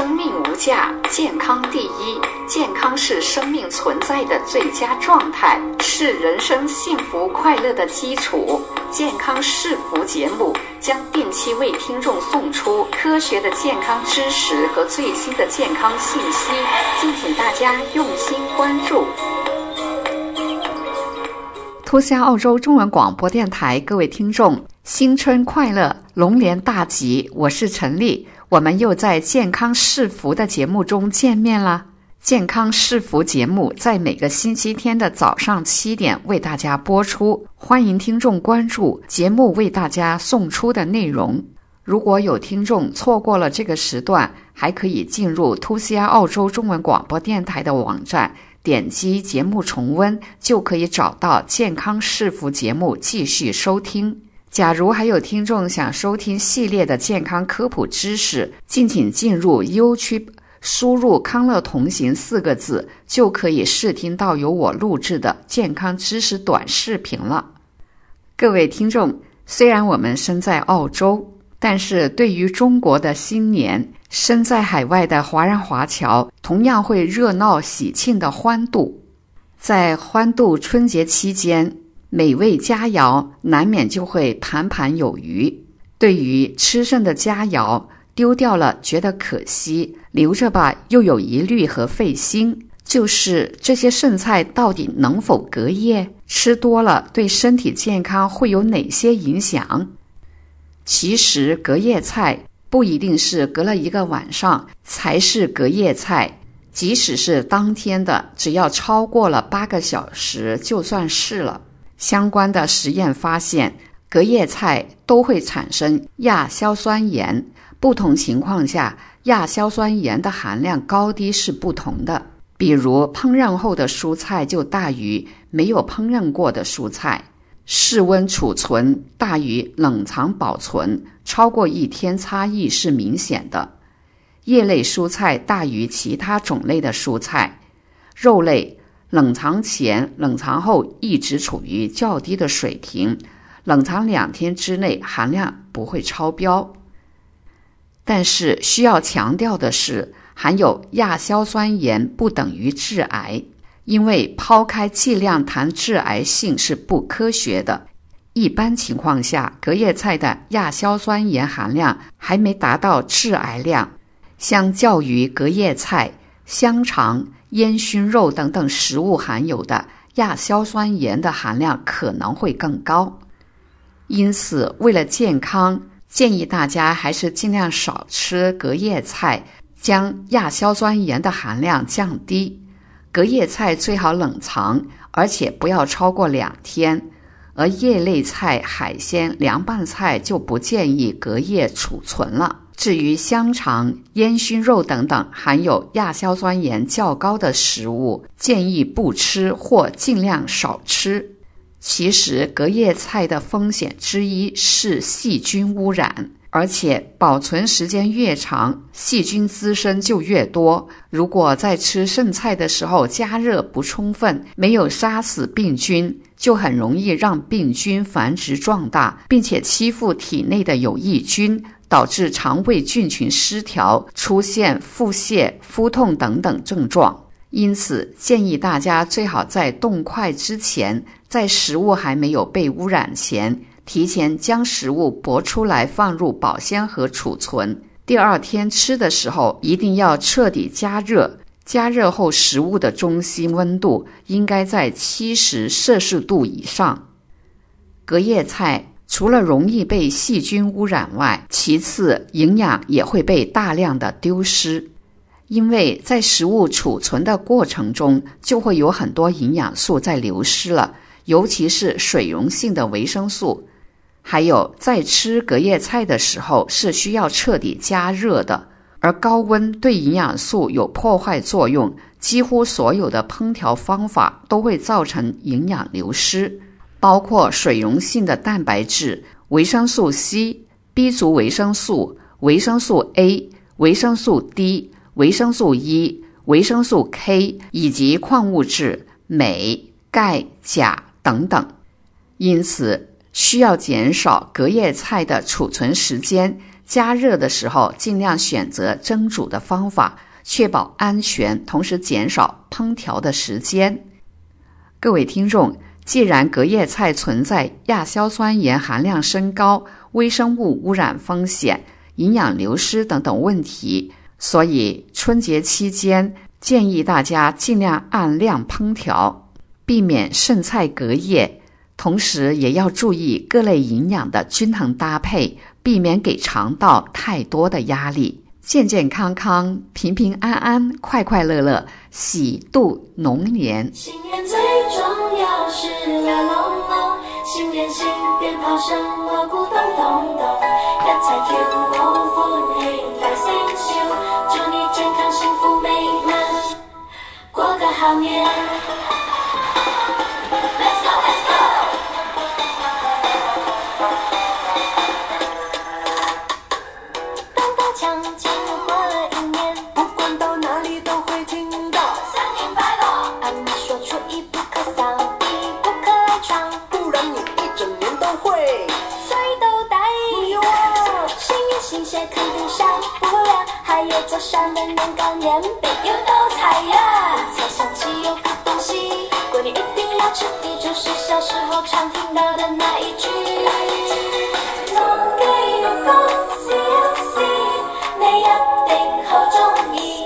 生命无价，健康第一。健康是生命存在的最佳状态，是人生幸福快乐的基础。健康是福节目将定期为听众送出科学的健康知识和最新的健康信息，敬请大家用心关注。 图西亚澳洲中文广播电台，各位听众，新春快乐，龙年大吉！我是陈丽，我们又在健康是福的节目中见面了。健康是福节目在每个星期天的早上7点为大家播出，欢迎听众关注节目为大家送出的内容。如果有听众错过了这个时段，还可以进入图西亚澳洲中文广播电台的网站，点击节目重温，就可以找到健康是福节目继续收听。假如还有听众想收听系列的健康科普知识，敬请进入 YouTube， 输入康乐同行4个字，就可以试听到由我录制的健康知识短视频了。各位听众，虽然我们身在澳洲，但是对于中国的新年，身在海外的华人华侨同样会热闹喜庆的欢度。在欢度春节期间，美味佳肴难免就会盘盘有余。对于吃剩的佳肴，丢掉了觉得可惜，留着吧又有疑虑和费心，就是这些剩菜到底能否隔夜？吃多了对身体健康会有哪些影响？其实隔夜菜不一定是隔了1个晚上才是隔夜菜，即使是当天的，只要超过了8个小时就算是了。相关的实验发现，隔夜菜都会产生亚硝酸盐，不同情况下亚硝酸盐的含量高低是不同的。比如烹饪后的蔬菜就大于没有烹饪过的蔬菜，室温储存大于冷藏保存，超过1天差异是明显的。叶类蔬菜大于其他种类的蔬菜，肉类冷藏前、冷藏后一直处于较低的水平，冷藏2天之内含量不会超标。但是需要强调的是，含有亚硝酸盐不等于致癌，因为抛开剂量谈致癌性是不科学的。一般情况下，隔夜菜的亚硝酸盐含量还没达到致癌量，相较于隔夜菜、香肠、烟熏肉等等食物含有的亚硝酸盐的含量可能会更高。因此为了健康，建议大家还是尽量少吃隔夜菜，将亚硝酸盐的含量降低。隔夜菜最好冷藏，而且不要超过2天，而叶类菜、海鲜、凉拌菜就不建议隔夜储存了。至于香肠、烟熏肉等等含有亚硝酸盐较高的食物，建议不吃或尽量少吃。其实隔夜菜的风险之一是细菌污染，而且保存时间越长，细菌滋生就越多。如果在吃剩菜的时候加热不充分，没有杀死病菌，就很容易让病菌繁殖壮大，并且欺负体内的有益菌，导致肠胃菌群失调，出现腹泻、腹痛等等症状。因此建议大家最好在冻块之前，在食物还没有被污染前，提前将食物剥出来放入保鲜盒储存。第2天吃的时候一定要彻底加热，加热后食物的中心温度应该在70摄氏度以上。隔夜菜除了容易被细菌污染外，其次营养也会被大量的丢失。因为在食物储存的过程中，就会有很多营养素在流失了，尤其是水溶性的维生素。还有在吃隔夜菜的时候是需要彻底加热的，而高温对营养素有破坏作用，几乎所有的烹调方法都会造成营养流失，包括水溶性的蛋白质、维生素 C、B 族维生素、维生素 A、维生素 D、维生素 E、维生素 K 以及矿物质镁、钙、钾等等。因此需要减少隔夜菜的储存时间， 加热的时候尽量选择蒸煮的方法，确保安全，同时减少烹调的时间。各位听众，既然隔夜菜存在亚硝酸盐含量升高、微生物污染风险、营养流失等等问题，所以春节期间建议大家尽量按量烹调，避免剩菜隔夜，同时也要注意各类营养的均衡搭配，避免给肠道太多的压力。健健康康、平平安安、快快乐乐，喜度龙年。 新年最重要是乐融融，新年新鞭炮声锣鼓咚咚咚，一齊跳舞歡慶大聲笑，祝你健康幸福美滿，過個好年。Let's go, let's go！ 当大枪进入过了一年，不管到哪里都会听到新年快樂，阿媽說初一不可掃地，不可賴床，不然你一整年都會水都帶。新年新鞋肯定少不了，還有桌上的年糕年餅有豆菜呀，才想起有個東西過年一定要吃的，就是小時候常聽到的那一句龍記有恭喜有喜，你一定好鍾意。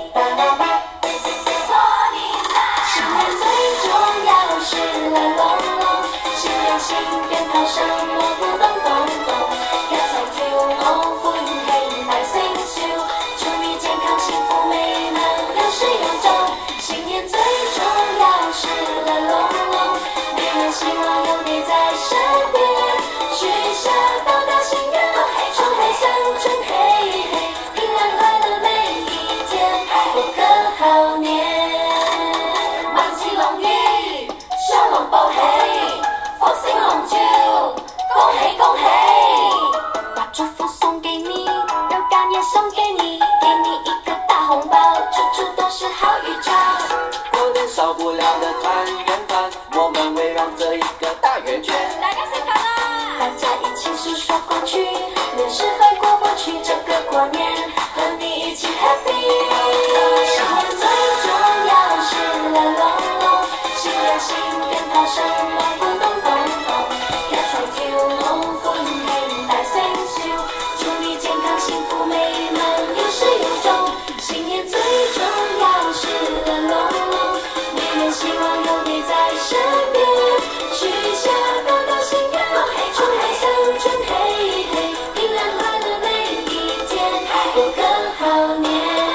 新年最重要是樂融融，新年新鞭炮聲鑼鼓咚咚咚，一齊跳舞歡慶大聲笑，祝你健康幸福美滿有始有終。新年最重要是樂融融，每人希望有你在身邊，許下道大心願，祝黑三春嘿嘿，平安快樂每一天，過個好年。萬事龍意，雙龍報喜，福星龍照，恭喜恭喜。把祝福送給你，肉乾也送給你，給你一個大紅包，處處都是好預兆。 過年少不了的團圓飯，我們圍繞着一個大圓圈。 大家辛苦啦！大家一起訴說過去，年是會過不去，這個過年和你一起 happy。新年最重要是樂融融，新年新鞭炮聲鑼鼓咚咚咚，一齊跳舞歡慶大聲笑，祝你健康幸福美滿有始有終。新年最重要是樂融融，每人希望有你在身邊，許下道大心願，祝黑三春嘿嘿，平安快樂每一天，過個好年。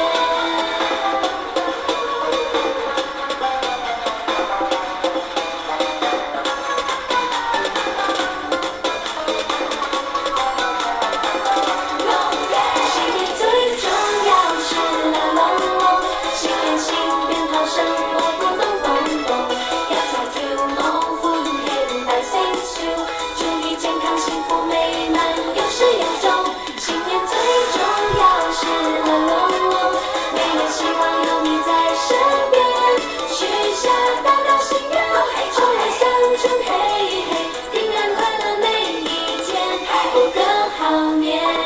新年最重要是樂融融，新年新鞭炮聲鑼鼓咚咚咚，一齊跳舞歡慶大聲笑，祝你健康幸福美滿有始有終。新年最重要是樂融融，每人希望有你在身邊，許下道大心願，祝黑三春嘿嘿，平安快樂每一天，過個好年。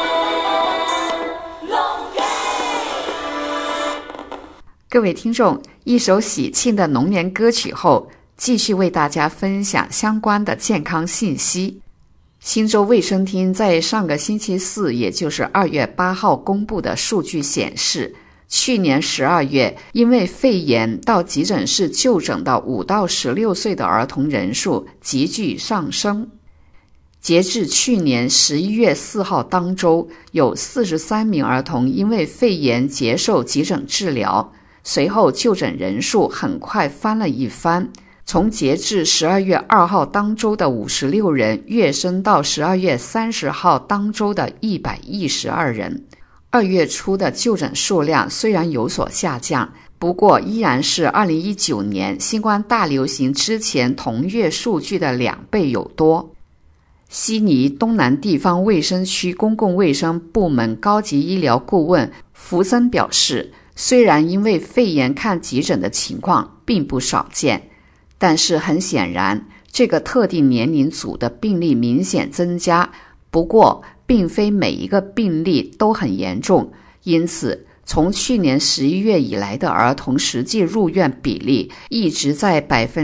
各位听众，一首喜庆的龙年歌曲后，继续为大家分享相关的健康信息。新州卫生厅在上个星期四，也就是2月8号公布的数据显示，去年12月因为肺炎到急诊室就诊的5到16岁的儿童人数急剧上升。截至去年11月4号当周，有43名儿童因为肺炎接受急诊治疗，随后就诊人数很快翻了一番，从截至12月2号当周的56人跃升到12月30号当周的112人。2月初的就诊数量虽然有所下降，不过依然是2019年新冠大流行之前同月数据的2倍有多。悉尼东南地方卫生区公共卫生部门高级医疗顾问福森表示，虽然因为肺炎看急诊的情况并不少见，但是很显然这个特定年龄组的病例明显增加，不过并非每一个病例都很严重，因此从去年11月以来的儿童实际入院比例一直在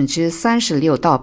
36% 到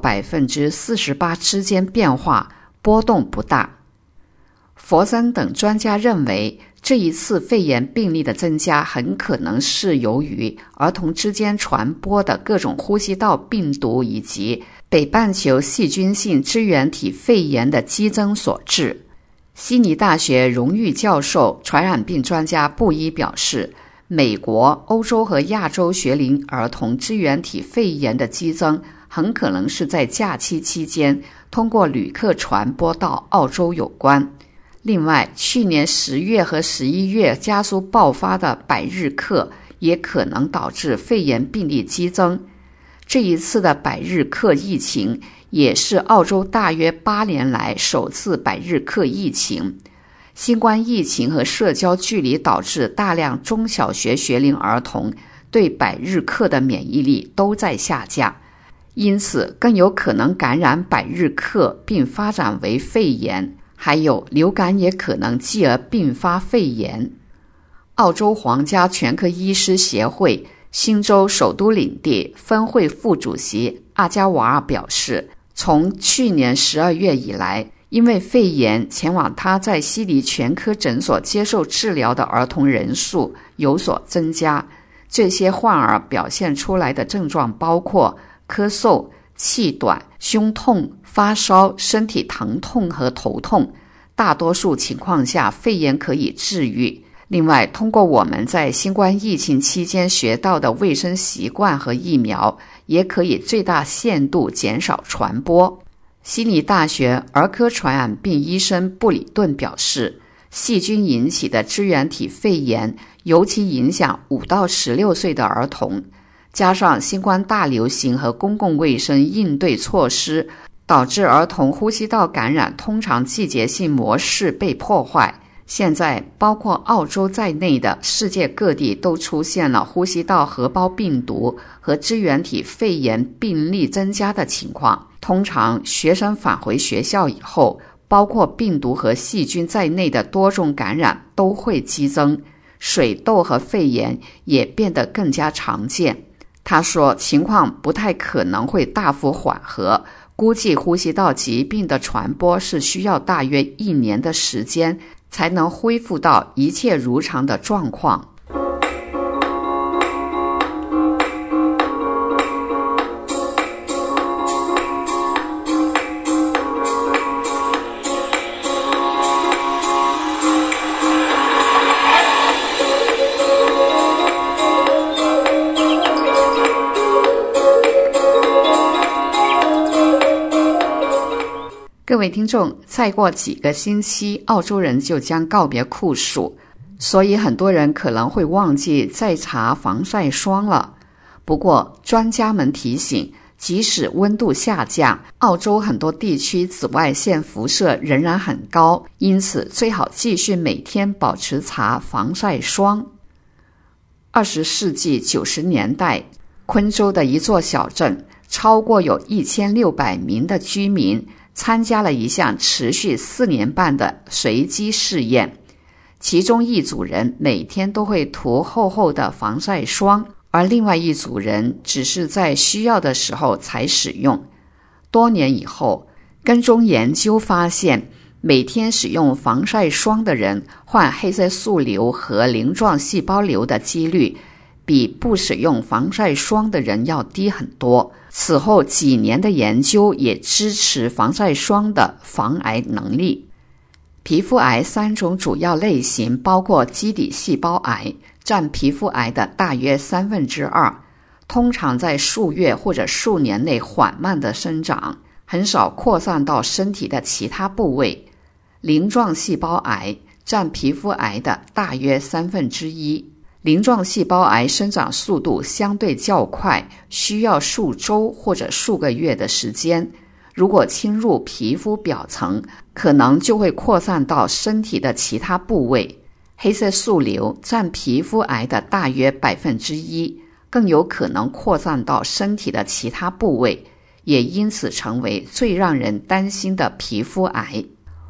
48% 之间变化，波动不大。佛森等专家认为，这一次肺炎病例的增加很可能是由于儿童之间传播的各种呼吸道病毒以及北半球细菌性支原体肺炎的激增所致。悉尼大学荣誉教授、传染病专家布伊表示，美国、欧洲和亚洲学龄儿童支原体肺炎的激增很可能是在假期期间通过旅客传播到澳洲有关。另外，去年10月和11月加速爆发的百日咳也可能导致肺炎病例激增。这一次的百日咳疫情也是澳洲大约8年来首次百日咳疫情。新冠疫情和社交距离导致大量中小学学龄儿童对百日咳的免疫力都在下降，因此更有可能感染百日咳并发展为肺炎，还有流感也可能继而并发肺炎。澳洲皇家全科医师协会新州首都领地分会副主席阿加瓦尔表示，从去年12月以来，因为肺炎前往他在悉尼全科诊所接受治疗的儿童人数有所增加。这些患儿表现出来的症状包括咳嗽、气短、胸痛、发烧、身体疼痛和头痛。大多数情况下，肺炎可以治愈。另外，通过我们在新冠疫情期间学到的卫生习惯和疫苗，也可以最大限度减少传播。悉尼大学儿科传染病医生布里顿表示，细菌引起的支原体肺炎尤其影响5到16岁的儿童，加上新冠大流行和公共卫生应对措施，导致儿童呼吸道感染通常季节性模式被破坏。现在包括澳洲在内的世界各地都出现了呼吸道合胞病毒和支原体肺炎病例增加的情况。通常学生返回学校以后，包括病毒和细菌在内的多种感染都会激增，水痘和肺炎也变得更加常见。他说，情况不太可能会大幅缓和，估计呼吸道疾病的传播是需要大约1年的时间才能恢复到一切如常的状况。各位听众，再过几个星期，澳洲人就将告别酷暑，所以很多人可能会忘记再擦防晒霜了。不过，专家们提醒，即使温度下降，澳洲很多地区紫外线辐射仍然很高，因此最好继续每天保持擦防晒霜。20世纪90年代，昆州的一座小镇，超过有1600名的居民参加了一项持续4年半的随机试验，其中一组人每天都会涂厚厚的防晒霜，而另外一组人只是在需要的时候才使用。多年以后，跟踪研究发现，每天使用防晒霜的人患黑色素瘤和鳞状细胞瘤的几率比不使用防晒霜的人要低很多。此后几年的研究也支持防晒霜的防癌能力。皮肤癌3种主要类型包括基底细胞癌，占皮肤癌的大约2/3，通常在数月或者数年内缓慢的生长，很少扩散到身体的其他部位。鳞状细胞癌占皮肤癌的大约1/3。鳞状细胞癌生长速度相对较快，需要数周或者数个月的时间。如果侵入皮肤表层，可能就会扩散到身体的其他部位。黑色素瘤占皮肤癌的大约1%，更有可能扩散到身体的其他部位，也因此成为最让人担心的皮肤癌。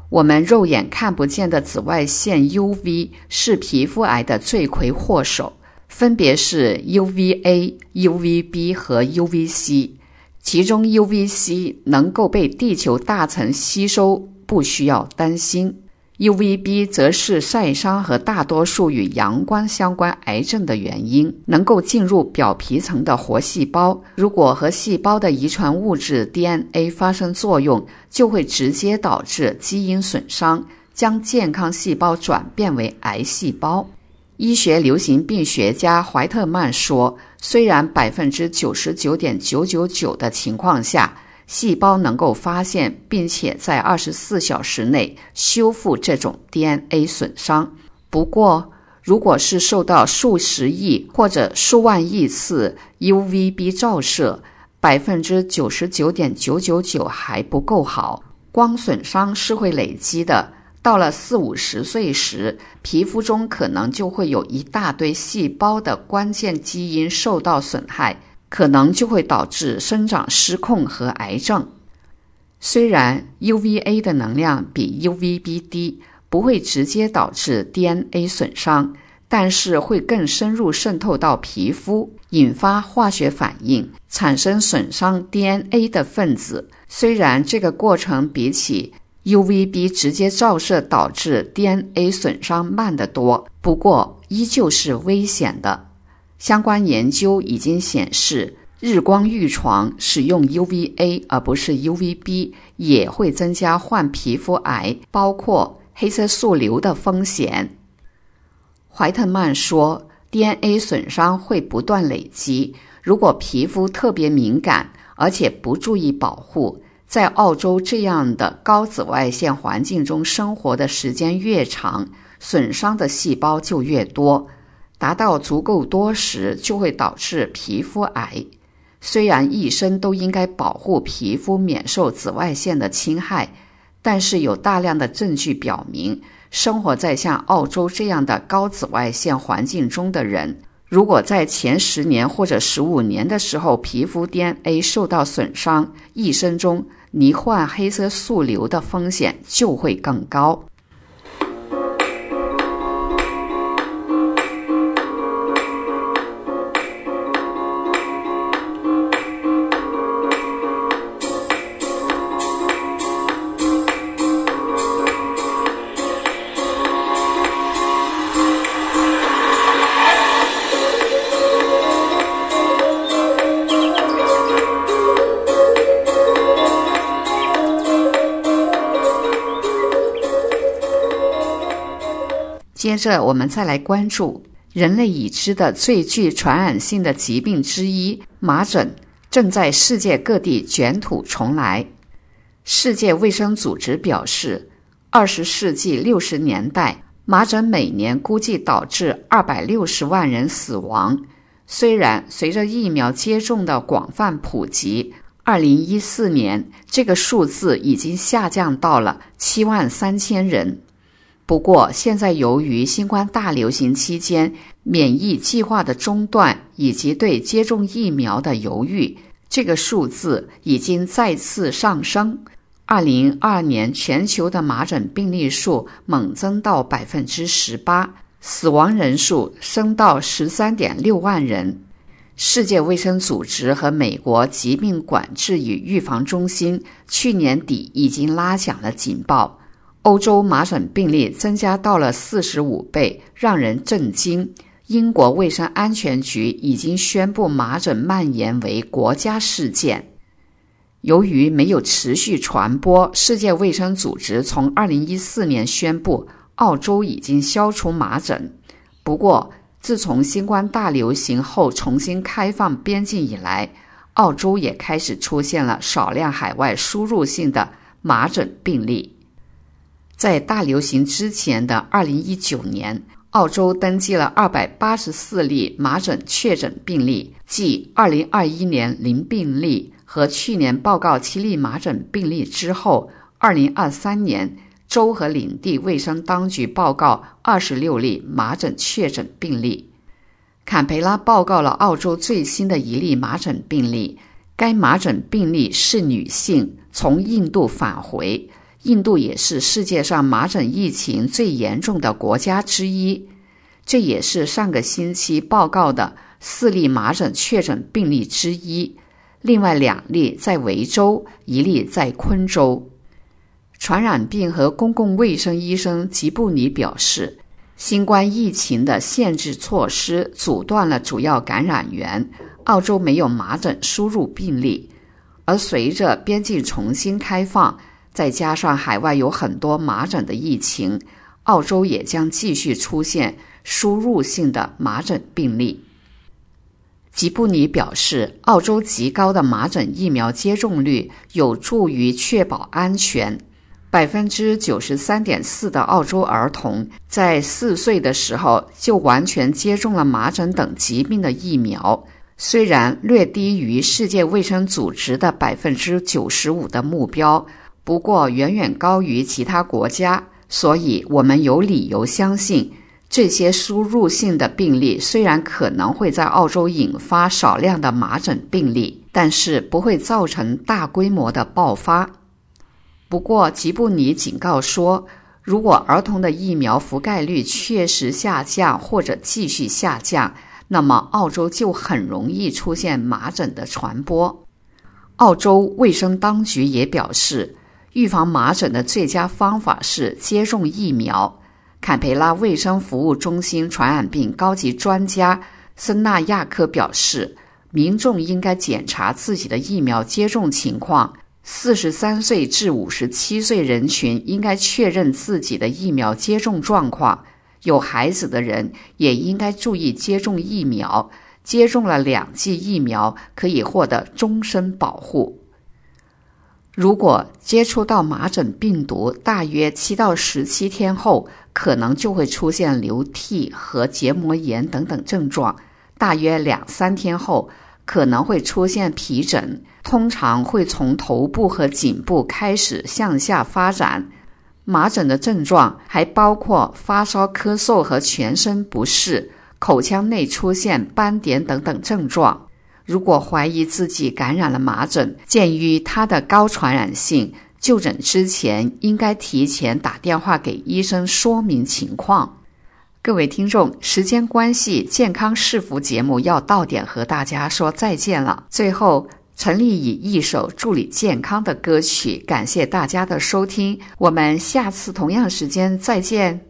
我们肉眼看不见的紫外线 UV 是皮肤癌的罪魁祸首，分别是 UVA、UVB 和 UVC。其中 UVC 能够被地球大层吸收，不需要担心。UVB 则是晒伤和大多数与阳光相关癌症的原因，能够进入表皮层的活细胞，如果和细胞的遗传物质 DNA 发生作用，就会直接导致基因损伤，将健康细胞转变为癌细胞。医学流行病学家怀特曼说，虽然 99.999% 的情况下细胞能够发现并且在24小时内修复这种 DNA 损伤，不过如果是受到数十亿或者数万亿次 UVB 照射， 99.999% 还不够好。光损伤是会累积的，到了40-50岁时，皮肤中可能就会有一大堆细胞的关键基因受到损害，可能就会导致生长失控和癌症。虽然 UVA 的能量比 UVB 低，不会直接导致 DNA 损伤，但是会更深入渗透到皮肤，引发化学反应，产生损伤 DNA 的分子。虽然这个过程比起 UVB 直接照射导致 DNA 损伤慢得多，不过依旧是危险的。相关研究已经显示，日光浴床使用 UVA 而不是 UVB 也会增加患皮肤癌，包括黑色素瘤的风险。怀特曼说， DNA 损伤会不断累积，如果皮肤特别敏感，而且不注意保护，在澳洲这样的高紫外线环境中生活的时间越长，损伤的细胞就越多，达到足够多时就会导致皮肤癌。虽然一生都应该保护皮肤免受紫外线的侵害，但是有大量的证据表明，生活在像澳洲这样的高紫外线环境中的人，如果在前10年或者15年的时候皮肤 DNA 受到损伤，一生中罹患黑色素瘤的风险就会更高。接着我们再来关注人类已知的最具传染性的疾病之一麻疹，正在世界各地卷土重来。世界卫生组织表示，20世纪60年代，麻疹每年估计导致260万人死亡。虽然随着疫苗接种的广泛普及，2014年这个数字已经下降到了73000人。不过现在由于新冠大流行期间免疫计划的中断以及对接种疫苗的犹豫，这个数字已经再次上升。2022年全球的麻疹病例数猛增到 18%， 死亡人数升到 13.6万人。世界卫生组织和美国疾病管制与预防中心去年底已经拉响了警报，欧洲麻疹病例增加到了45倍，让人震惊。英国卫生安全局已经宣布麻疹蔓延为国家事件。由于没有持续传播，世界卫生组织从2014年宣布澳洲已经消除麻疹。不过自从新冠大流行后重新开放边境以来，澳洲也开始出现了少量海外输入性的麻疹病例。在大流行之前的2019年，澳洲登记了284例麻疹确诊病例，继2021年0病例和去年报告7例麻疹病例之后，2023年州和领地卫生当局报告26例麻疹确诊病例。坎培拉报告了澳洲最新的一例麻疹病例，该麻疹病例是女性，从印度返回， 印度也是世界上麻疹疫情最严重的国家之一，这也是上个星期报告的4例麻疹确诊病例之一，另外2例在维州，1例在昆州。传染病和公共卫生医生吉布尼表示，新冠疫情的限制措施阻断了主要感染源，澳洲没有麻疹输入病例，而随着边境重新开放，再加上海外有很多麻疹的疫情，澳洲也将继续出现输入性的麻疹病例。吉布尼表示，澳洲极高的麻疹疫苗接种率有助于确保安全。93.4% 的澳洲儿童在4岁的时候就完全接种了麻疹等疾病的疫苗，虽然略低于世界卫生组织的 95% 的目标，不过远远高于其他国家，所以我们有理由相信，这些输入性的病例虽然可能会在澳洲引发少量的麻疹病例，但是不会造成大规模的爆发。不过吉布尼警告说，如果儿童的疫苗覆盖率确实下降或者继续下降，那么澳洲就很容易出现麻疹的传播。澳洲卫生当局也表示，预防麻疹的最佳方法是接种疫苗。坎培拉卫生服务中心传染病高级专家森纳亚科表示，民众应该检查自己的疫苗接种情况，43岁至57岁人群应该确认自己的疫苗接种状况，有孩子的人也应该注意接种疫苗，接种了2剂疫苗可以获得终身保护。如果接触到麻疹病毒，大约7到17天后，可能就会出现流涕和结膜炎等等症状，大约2-3天后可能会出现皮疹，通常会从头部和颈部开始向下发展。麻疹的症状还包括发烧、咳嗽和全身不适，口腔内出现斑点等等症状。如果怀疑自己感染了麻疹，鉴于它的高传染性，就诊之前应该提前打电话给医生说明情况。各位听众，时间关系，健康是福节目要到点和大家说再见了。最后，陈丽以一首祝你健康的歌曲感谢大家的收听，我们下次同样时间再见。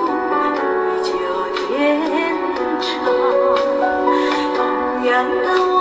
的